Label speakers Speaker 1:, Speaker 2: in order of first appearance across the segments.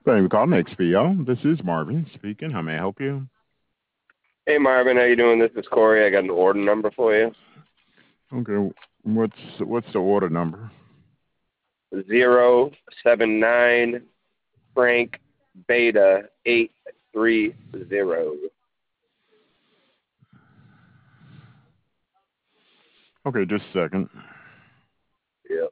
Speaker 1: Thank you for calling XPO. This is Marvin speaking. How may I help you?
Speaker 2: Hey Marvin, how you doing? This is Corey. I got an order number for you.
Speaker 1: Okay, what's the order number?
Speaker 2: 079 Frank Beta 830.
Speaker 1: Okay, just a second.
Speaker 2: Yep.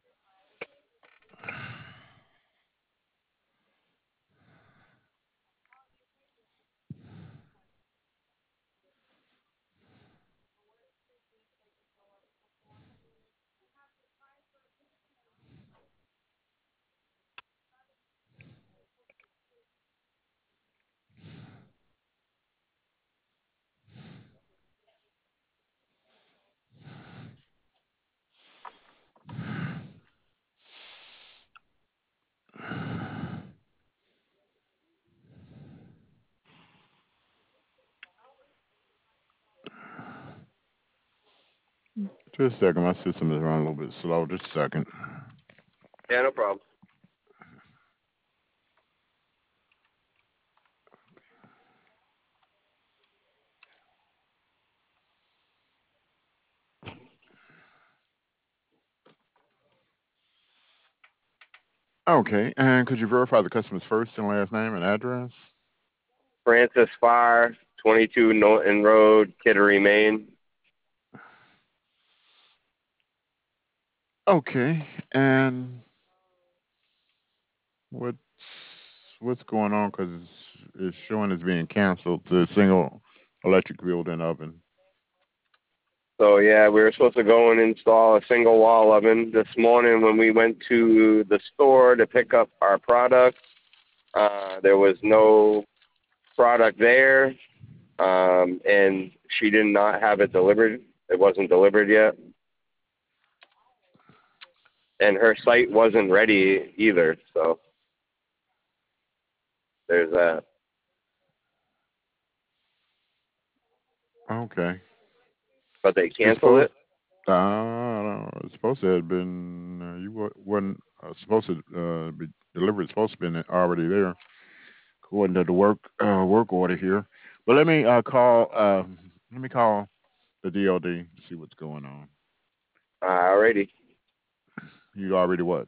Speaker 1: Just a second. My system is running a little bit slow. Just a second.
Speaker 2: Yeah, no problem.
Speaker 1: Okay, and could you verify the customer's first and last name and address?
Speaker 2: Francis Farr, 22 Norton Road, Kittery, Maine.
Speaker 1: Okay, and what's what's going on? Because it's showing it's being canceled. The single electric built-in oven.
Speaker 2: So yeah, we were supposed to go and install a single wall oven this morning when we went to the store to pick up our product. There was no product there, and she did not have it delivered. It wasn't delivered yet. And her site wasn't ready either. So there's that.
Speaker 1: Okay,
Speaker 2: But they
Speaker 1: it's
Speaker 2: canceled
Speaker 1: supposed.
Speaker 2: it.
Speaker 1: It's supposed to have been. Wasn't supposed to be delivered. It's supposed to have been already there, according to the work order here. But let me call the DOD to see what's going on.
Speaker 2: Alrighty.
Speaker 1: You already what?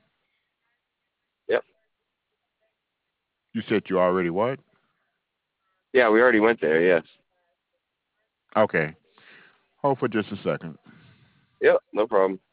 Speaker 2: Yep.
Speaker 1: You said you already what?
Speaker 2: Yeah, we already went there. Yes.
Speaker 1: Okay. Hold for just a second.
Speaker 2: Yep. No problem.